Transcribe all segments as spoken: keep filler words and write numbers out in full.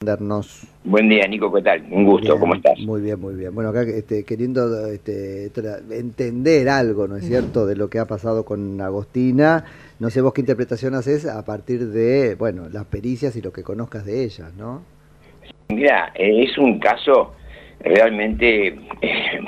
Darnos. Buen día, Nico, ¿qué tal? Un gusto, Bien, ¿cómo estás? muy bien, muy bien. Bueno, acá este, queriendo este, entender algo, ¿no es cierto?, de lo que ha pasado con Agostina. No sé vos qué interpretación haces a partir de, bueno, las pericias y lo que conozcas de ellas, ¿no? Mira, eh, es un caso realmente eh,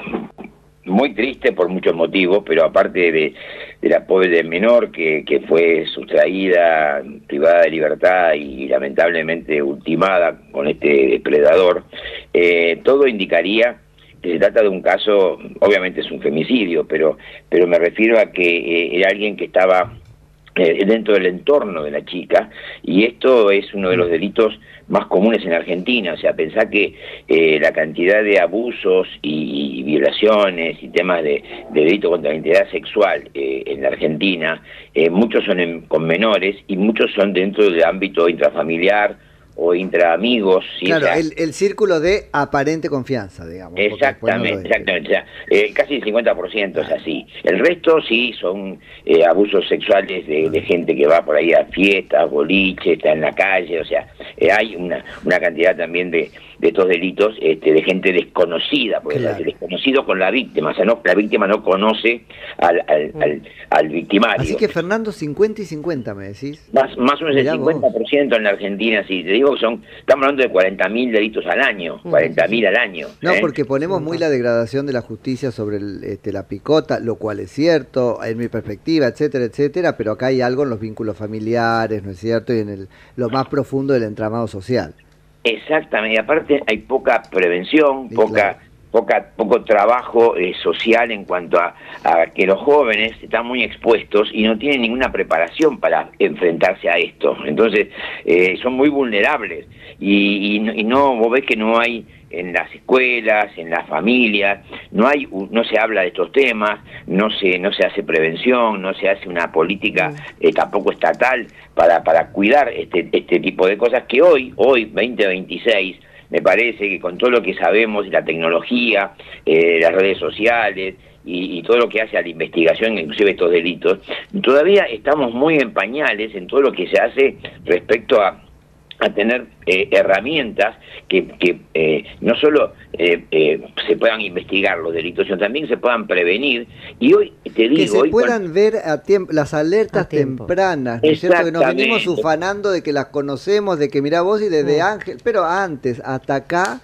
muy triste por muchos motivos, pero aparte de, de la pobre menor que, que fue sustraída, privada de libertad y lamentablemente ultimada con este depredador, eh, todo indicaría que se trata de un caso, obviamente es un femicidio, pero, pero me refiero a que eh, era alguien que estaba eh, dentro del entorno de la chica, y esto es uno de los delitos más comunes en Argentina. O sea, pensá que eh, la cantidad de abusos y, y violaciones y temas de, de delito contra la integridad sexual eh, en la Argentina, eh, muchos son en, con menores y muchos son dentro del ámbito intrafamiliar o intra amigos. ¿Sí? Claro, O sea, el, el círculo de aparente confianza, digamos. exactamente, no exactamente. O sea, eh, casi el cincuenta por ciento es así. El resto sí son eh, abusos sexuales de, de gente que va por ahí a fiestas, boliches, está en la calle. O sea, eh, hay una, una cantidad también de, de estos delitos este, de gente desconocida, porque claro, es desconocido con la víctima. O sea, no, la víctima no conoce al, al, mm. al, al victimario. Así que, Fernando, cincuenta y cincuenta, ¿me decís? Más, más o menos el cincuenta por ciento en la Argentina, sí. Te digo que son, estamos hablando de cuarenta mil delitos al año, cuarenta mil al año. No, ¿eh? porque ponemos muy la degradación de la justicia sobre el, este, la picota, lo cual es cierto, en mi perspectiva, etcétera, etcétera, pero acá hay algo en los vínculos familiares, ¿no es cierto?, y en el, lo más profundo del entramado social. Exactamente, y aparte hay poca prevención, Sí, poca... claro. Poca, poco trabajo eh, social en cuanto a, a que los jóvenes están muy expuestos y no tienen ninguna preparación para enfrentarse a esto. Entonces, eh, son muy vulnerables y, y, y no, vos ves que no hay en las escuelas, en las familias, no hay, no se habla de estos temas, no se, no se hace prevención, no se hace una política eh, tampoco estatal para, para cuidar este, este tipo de cosas que hoy, hoy, veinte veintiséis, me parece que con todo lo que sabemos y la tecnología, eh, las redes sociales y, y todo lo que hace a la investigación, inclusive estos delitos, todavía estamos muy en pañales en todo lo que se hace respecto a a tener eh, herramientas que, que eh, no solo eh, eh, se puedan investigar los delitos, sino también se puedan prevenir. Y hoy te digo... Que se hoy puedan cuando... ver a tiempo, las alertas tempranas, ¿no es cierto? Que nos venimos ufanando de que las conocemos, de que mirá vos y desde mm. Ángel, pero antes, hasta acá,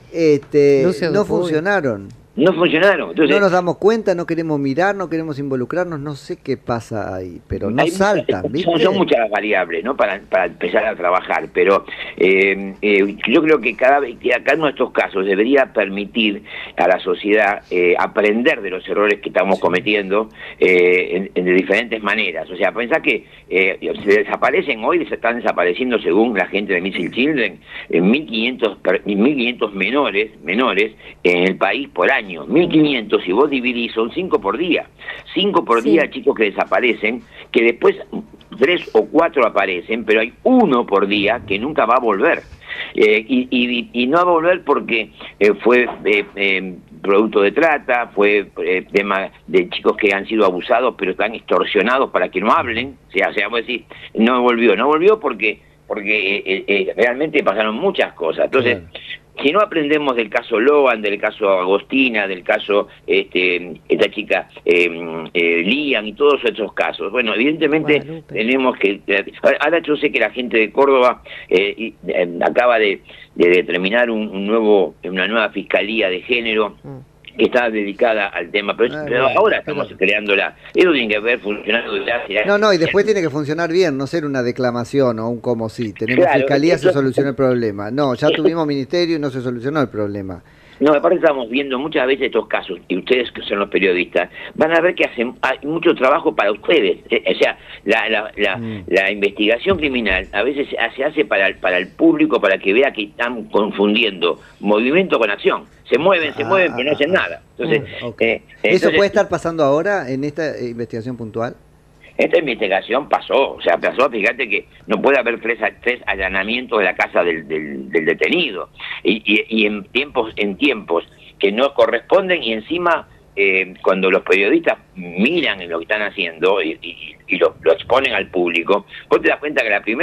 este, no funcionaron. No funcionaron. Entonces, no nos damos cuenta, no queremos mirar, no queremos involucrarnos, no sé qué pasa ahí, pero no saltan, muchas, ¿viste? Son, son muchas las variables, ¿no? Para, para empezar a trabajar, pero eh, eh, yo creo que cada vez, que cada uno de estos casos debería permitir a la sociedad eh, aprender de los errores que estamos sí. cometiendo eh, en, en de diferentes maneras. O sea, pensá que eh, se desaparecen hoy, se están desapareciendo según la gente de Missing Children, en mil quinientos menores, menores en el país por año. mil quinientos, si vos dividís, son cinco por día. cinco por sí. día chicos que desaparecen, que después tres o cuatro aparecen, pero hay uno por día que nunca va a volver. Eh, y, y, y no va a volver porque eh, fue eh, eh, producto de trata, fue eh, tema de chicos que han sido abusados, pero están extorsionados para que no hablen. O sea, o sea vos decís, no volvió, no volvió porque, porque eh, eh, realmente pasaron muchas cosas. Entonces... Claro. Si no aprendemos del caso Loan, del caso Agostina, del caso este, esta chica eh, eh, Lian y todos esos casos, bueno, evidentemente Guadalupe. tenemos que... Ahora yo sé que la gente de Córdoba eh, eh, acaba de, de determinar un, un nuevo, una nueva fiscalía de género, mm. que está dedicada al tema, pero, ah, pero bueno, ahora estamos pero... creándola. Eso tiene que ver funcionando desde hace... No, no, y después tiene que funcionar bien, no ser una declamación o un como si. Tenemos claro, fiscalía, eso... se soluciona el problema. No, ya tuvimos ministerio y no se solucionó el problema. No, aparte estamos viendo muchas veces estos casos, y ustedes que son los periodistas, van a ver que hacen hay mucho trabajo para ustedes. O sea, la, la, la, mm. la investigación criminal a veces se hace para el, para el público, para que vea que están confundiendo movimiento con acción. Se mueven, se ah, mueven, pero no hacen nada. Entonces, mm, okay. eh, entonces, ¿eso puede estar pasando ahora en esta eh, investigación puntual? Esta investigación pasó, o sea, pasó, fíjate que no puede haber tres, tres allanamientos de la casa del, del, del detenido, y, y, y en tiempos en tiempos que no corresponden, y encima eh, cuando los periodistas miran en lo que están haciendo y, y, y lo, lo exponen al público, vos te das cuenta que la primera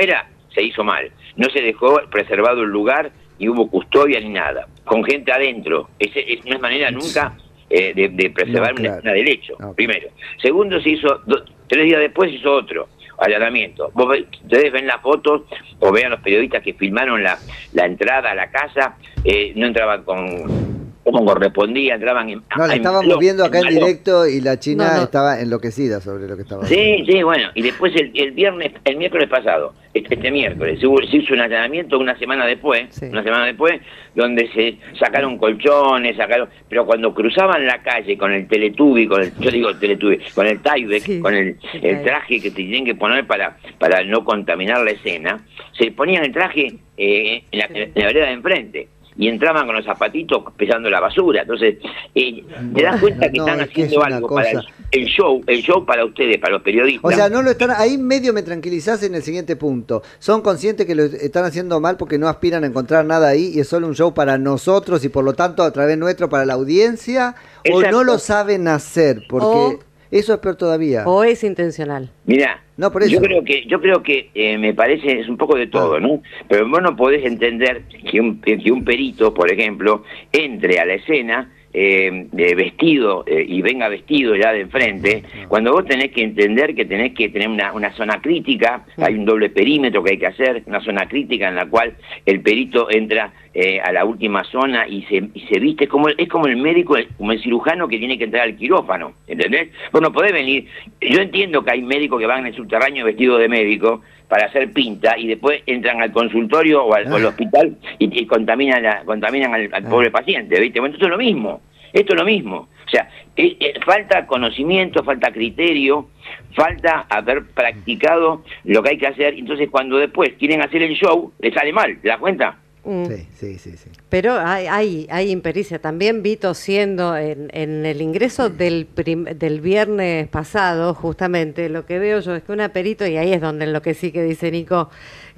se hizo mal. No se dejó preservado el lugar, ni hubo custodia ni nada. Con gente adentro. Ese, es, no es manera nunca eh, de, de preservar no, claro. una escena del hecho, no. Primero. Segundo, se hizo, do, tres días después se hizo otro allanamiento. Vos ve, ustedes ven las fotos, o vean los periodistas que filmaron la, la entrada a la casa, eh, no entraban con... como correspondía, entraban en... No, la estábamos en, viendo acá en, en directo y la China no, no. estaba enloquecida sobre lo que estaba haciendo. Sí, sí, bueno, y después el, el viernes, el miércoles pasado, este, este miércoles, se, hubo, se hizo un allanamiento una semana después, sí. una semana después, donde se sacaron colchones, sacaron... Pero cuando cruzaban la calle con el Teletubby, con el, yo digo el Teletubby, con el Tyvek, sí, con el, el traje que te tienen que poner para, para no contaminar la escena, se ponían el traje eh, en, la, sí. en la vereda de enfrente. Y entraban con los zapatitos pesando la basura. Entonces, eh, te das cuenta que no, están haciendo que algo cosa... para el, el show, el show para ustedes, para los periodistas. O sea, no lo están, ahí medio me tranquilizás en el siguiente punto. Son conscientes que lo están haciendo mal porque no aspiran a encontrar nada ahí y es solo un show para nosotros y por lo tanto a través nuestro para la audiencia. Exacto. O no lo saben hacer porque o... eso es peor todavía. O es intencional. Mirá. No, por eso. Yo creo que, yo creo que eh, me parece, es un poco de todo, ah. ¿no? Pero vos no podés entender que un, que un perito, por ejemplo, entre a la escena eh, de vestido eh, y venga vestido ya de enfrente, cuando vos tenés que entender que tenés que tener una, una zona crítica, hay un doble perímetro que hay que hacer, una zona crítica en la cual el perito entra eh, a la última zona y se, y se viste, como es como el médico, como el cirujano que tiene que entrar al quirófano, ¿entendés? Vos no podés venir, yo entiendo que hay médicos que van en el subterráneo vestidos de médico para hacer pinta y después entran al consultorio o al, ah. o al hospital y, y contaminan, la, contaminan al, al ah. pobre paciente, ¿viste? Bueno, esto es lo mismo, esto es lo mismo. O sea, eh, eh, falta conocimiento, falta criterio, falta haber practicado lo que hay que hacer, entonces cuando después quieren hacer el show, les sale mal, ¿te das cuenta? Sí, sí, sí, sí. Pero hay, hay, hay impericia. También vi tosiendo en, en el ingreso del, prim, del viernes pasado, justamente, lo que veo yo es que una perito, y ahí es donde enloquecí, que dice Nico,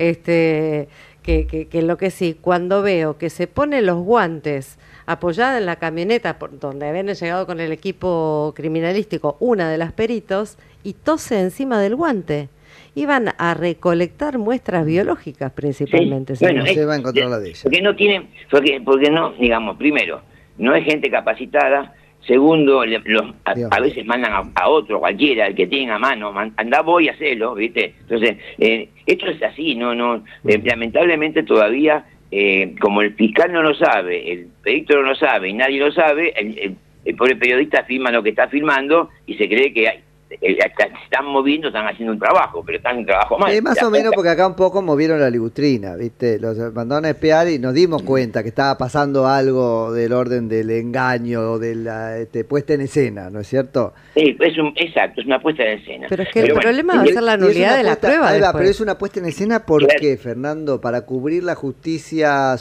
este, que, que, que enloquecí, cuando veo que se pone los guantes apoyada en la camioneta por donde habían llegado con el equipo criminalístico, una de las peritos, y tose encima del guante. Iban a recolectar muestras biológicas principalmente. Sí, bueno, no se va a encontrar la de ella. Porque no tienen, porque, porque no, digamos, primero, no es gente capacitada. Segundo, le, los, a, a veces mandan a, a otro, cualquiera, el que tenga a mano, man, anda voy a hacerlo, ¿viste? Entonces, eh, esto es así, no, no, eh, lamentablemente todavía, eh, como el fiscal no lo sabe, el perito no lo sabe y nadie lo sabe, el, el, el pobre periodista filma lo que está filmando y se cree que hay, están moviendo, están haciendo un trabajo, pero están en un trabajo mal. Sí, más o menos porque acá un poco movieron la ligustrina, ¿viste? Los mandaron a espiar y nos dimos cuenta que estaba pasando algo del orden del engaño, de la este, puesta en escena, ¿no es cierto? Sí, es un, exacto, es una puesta en escena. Pero es que pero el bueno, problema va a ser la nulidad de la puesta, prueba. Ahí va, pero es una puesta en escena, ¿por claro. qué, Fernando? Para cubrir la justicia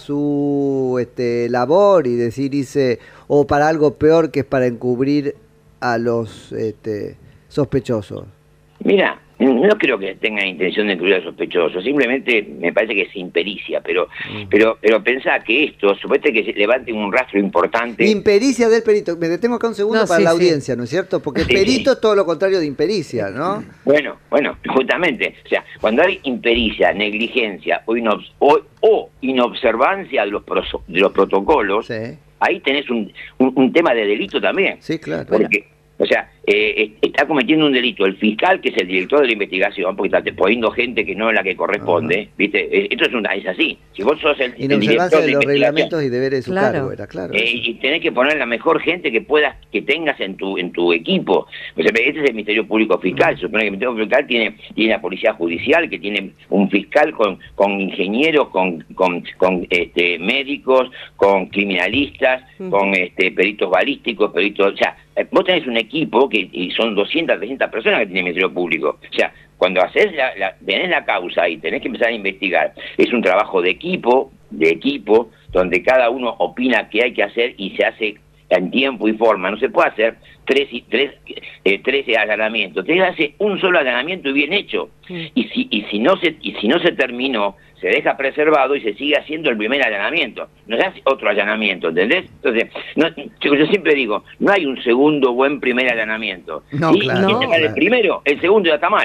su este, labor y decir, dice, o para algo peor que es para encubrir a los... este sospechosos. Mira, no creo que tengan intención de incluir a sospechosos, simplemente me parece que es impericia, pero mm. pero pero pensá que esto, supuestamente que se levante un rastro importante. Impericia del perito, me detengo acá un segundo no, para sí, la audiencia, sí. ¿no es cierto? Porque sí, perito sí. es todo lo contrario de impericia, ¿no? Bueno, bueno, justamente, o sea, cuando hay impericia, negligencia o, inobs o, o inobservancia de los, pro de los protocolos, sí. ahí tenés un, un, un tema de delito también. Sí, claro. Porque, o sea, eh, está cometiendo un delito el fiscal, que es el director de la investigación, porque está poniendo gente que no es la que corresponde, uh-huh. ¿viste? Esto es, una, es así. Si vos sos el, el director de, de los reglamentos y deberes de su claro. cargo, era claro. Eh, y tenés que poner la mejor gente que puedas, que tengas en tu en tu equipo. O sea, este es el Ministerio Público Fiscal. Uh-huh. Se supone que el Ministerio Público Fiscal tiene, tiene la Policía Judicial, que tiene un fiscal con, con ingenieros, con, con, con este, médicos, con criminalistas, uh-huh. con este, peritos balísticos, peritos... O sea, vos tenés un equipo que y son doscientas, trescientas personas que tiene el Ministerio Público. O sea, cuando haces la, la, tenés la causa y tenés que empezar a investigar, es un trabajo de equipo, de equipo, donde cada uno opina qué hay que hacer y se hace en tiempo y forma. No se puede hacer tres y tres, eh, trece allanamientos. Te hace un solo allanamiento y bien hecho. Sí. Y si y si no se y si no se terminó, se deja preservado y se sigue haciendo el primer allanamiento. No se hace otro allanamiento, ¿entendés? Entonces, no, yo, yo siempre digo, no hay un segundo buen primer allanamiento. No, y, claro. y No, el claro. primero, el segundo ya está mal.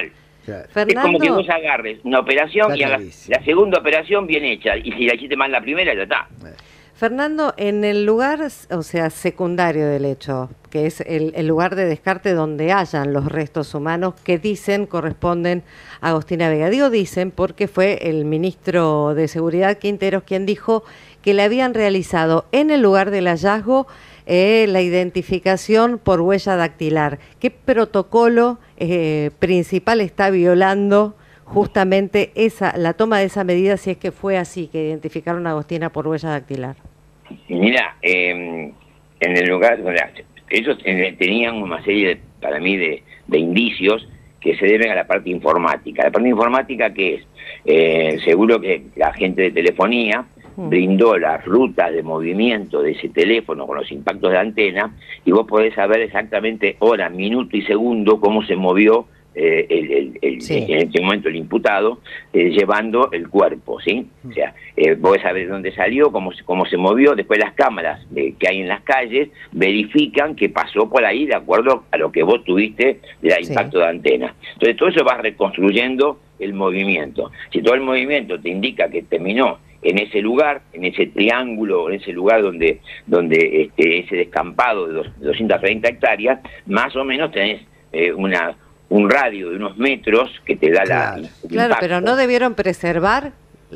Claro. Fernando, es como que vos agarres una operación Está y hagas clarísimo. la segunda operación bien hecha, y si la hiciste mal la primera, ya está. Fernando, en el lugar, o sea, secundario del hecho, que es el, el lugar de descarte donde hayan los restos humanos que dicen corresponden a Agostina Vega. Digo dicen porque fue el ministro de Seguridad, Quinteros, quien dijo que le habían realizado en el lugar del hallazgo eh, la identificación por huella dactilar. ¿Qué protocolo eh, principal está violando justamente esa, la toma de esa medida, si es que fue así, que identificaron a Agostina por huella dactilar? Mira, eh, en el lugar, ellos tenían una serie, de, para mí, de, de indicios que se deben a la parte informática. La parte informática, que es? Eh, seguro que la gente de telefonía mm. brindó las rutas de movimiento de ese teléfono con los impactos de antena, y vos podés saber exactamente hora, minuto y segundo cómo se movió Eh, el, el, el, sí. en este momento el imputado, eh, llevando el cuerpo, ¿sí? O sea, eh, vos sabés de dónde salió, cómo, cómo se movió. Después las cámaras eh, que hay en las calles verifican que pasó por ahí de acuerdo a lo que vos tuviste del impacto sí. de antena. Entonces todo eso va reconstruyendo el movimiento. Si todo el movimiento te indica que terminó en ese lugar, en ese triángulo, en ese lugar donde, donde este, ese descampado de doscientas treinta hectáreas, más o menos tenés eh, una un radio de unos metros que te da claro. la... Claro, pero ¿no debieron preservar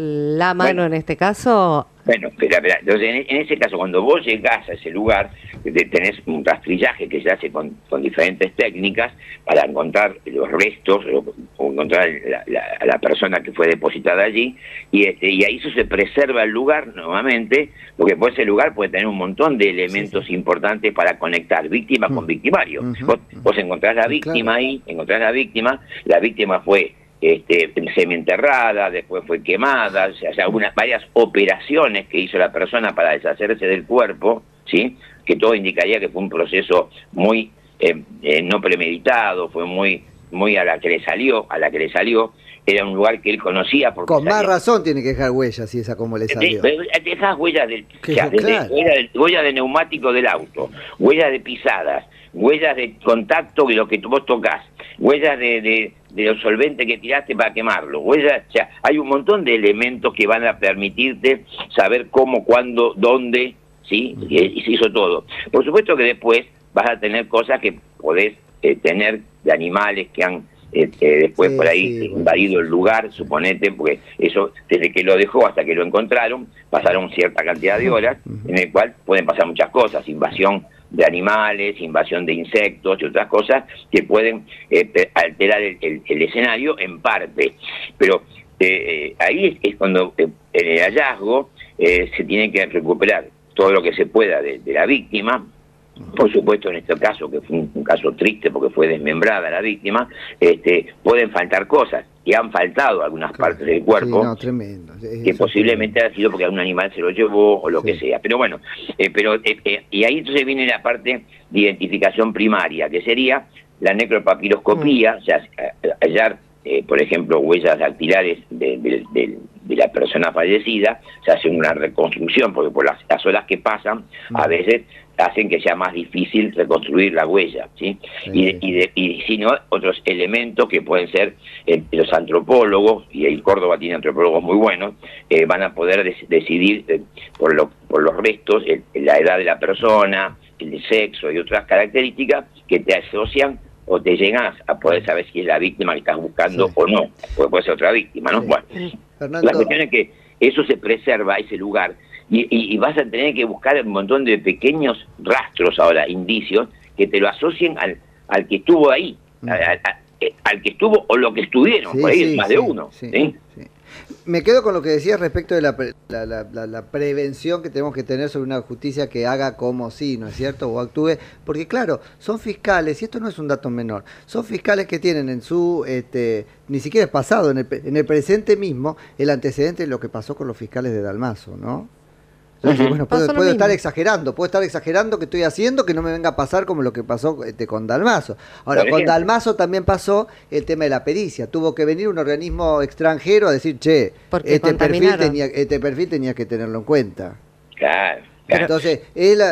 la mano bueno, en este caso? Bueno, espera, espera. Entonces, en, en ese caso, cuando vos llegás a ese lugar, tenés un rastrillaje que se hace con, con diferentes técnicas para encontrar los restos o, o encontrar la, la, a la persona que fue depositada allí, y, este, y ahí eso se preserva el lugar nuevamente, porque por ese lugar puede tener un montón de elementos sí, sí. importantes para conectar víctima mm. con victimario. Uh-huh. vos, vos encontrás la víctima claro. ahí, encontrás la víctima, la víctima fue... Este, semienterrada, después fue quemada, o sea, algunas varias operaciones que hizo la persona para deshacerse del cuerpo, ¿sí? Que todo indicaría que fue un proceso muy eh, eh, no premeditado, fue muy muy a la que le salió, a la que le salió, era un lugar que él conocía. Porque con más salía. razón tiene que dejar huellas, si esa como le salió. De, de, de esas huellas del, o sea, de, claro. de, huellas del huellas de neumático del auto, huellas de pisadas, huellas de contacto de lo que vos tocás, huellas de, de, de los solventes que tiraste para quemarlo, huellas, o sea, hay un montón de elementos que van a permitirte saber cómo, cuándo, dónde, ¿sí? Uh-huh. y, y se hizo todo. Por supuesto que después vas a tener cosas que podés eh, tener de animales que han eh, eh, después sí, por ahí sí, invadido bueno. el lugar, suponete, porque eso, desde que lo dejó hasta que lo encontraron, pasaron cierta cantidad de horas, uh-huh. en el cual pueden pasar muchas cosas, invasión de animales, invasión de insectos y otras cosas que pueden eh, alterar el, el, el escenario en parte. Pero eh, ahí es, es cuando eh, en el hallazgo eh, se tiene que recuperar todo lo que se pueda de, de la víctima. Por supuesto, en este caso, que fue un, un caso triste porque fue desmembrada la víctima, este, pueden faltar cosas, y han faltado algunas claro, partes del cuerpo, sí, no, tremendo. Es, que es posiblemente haya sido porque algún animal se lo llevó o lo sí. que sea. Pero bueno, eh, pero eh, eh, y ahí entonces viene la parte de identificación primaria, que sería la necropapiroscopía, mm. o sea, hallar, eh, por ejemplo, huellas dactilares de, de, de, de la persona fallecida, se hace una reconstrucción, porque por las, las horas que pasan, mm. a veces hacen que sea más difícil reconstruir la huella, ¿sí? sí. Y, de, y, de, y si no, otros elementos que pueden ser eh, los antropólogos, y el Córdoba tiene antropólogos muy buenos, eh, van a poder des, decidir eh, por, lo, por los restos, el, la edad de la persona, el sexo y otras características que te asocian o te llegan a poder saber si es la víctima que estás buscando sí. o no, porque puede ser otra víctima, ¿no? Sí. Bueno, Fernando. La cuestión es que eso se preserva, ese lugar, y, y, y vas a tener que buscar un montón de pequeños rastros ahora, indicios, que te lo asocien al, al que estuvo ahí, mm. a, a, a, al que estuvo o lo que estuvieron, sí, por ahí sí, más sí, de uno. Sí, ¿sí? Sí. Me quedo con lo que decías respecto de la, la, la, la, la prevención que tenemos que tener sobre una justicia que haga como sí, ¿no es cierto? O actúe, porque claro, son fiscales, y esto no es un dato menor, son fiscales que tienen en su, este, ni siquiera es pasado, en el, en el presente mismo, el antecedente de lo que pasó con los fiscales de Dalmazo, ¿no? Entonces, uh-huh. bueno, puedo, puedo estar exagerando, puedo estar exagerando que estoy haciendo que no me venga a pasar como lo que pasó este, con Dalmazo. Ahora, con Dalmazo también pasó el tema de la pericia. Tuvo que venir un organismo extranjero a decir, che, este perfil, tenía, este perfil tenía que tenerlo en cuenta. Claro. claro. Entonces, es la,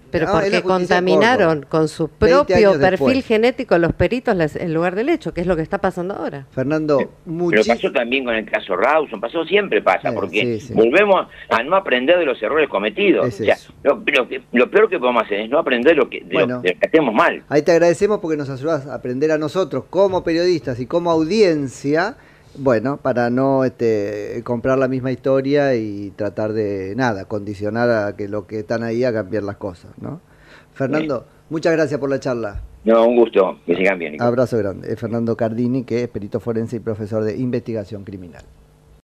Pero No, es porque la justicia de contaminaron Córdoba. con su veinte propio años perfil después. genético los peritos las- el lugar del hecho, que es lo que está pasando ahora. Fernando, Pero muchísimas pasó también con el caso Rawson, pasó, siempre pasa, Sí, porque sí, sí. volvemos a no aprender de los errores cometidos. Es o sea, eso. lo, lo que- lo peor que podemos hacer es no aprender lo que, de, Bueno. lo, de lo que hacemos mal. Ahí te agradecemos porque nos ayudas a aprender a nosotros como periodistas y como audiencia, bueno, para no este, comprar la misma historia y tratar de, nada, condicionar a que lo que están ahí a cambiar las cosas, ¿no? Fernando, muchas gracias por la charla. No, un gusto, que sigan bien. Nico. Abrazo grande. Es Fernando Cardini, que es perito forense y profesor de investigación criminal.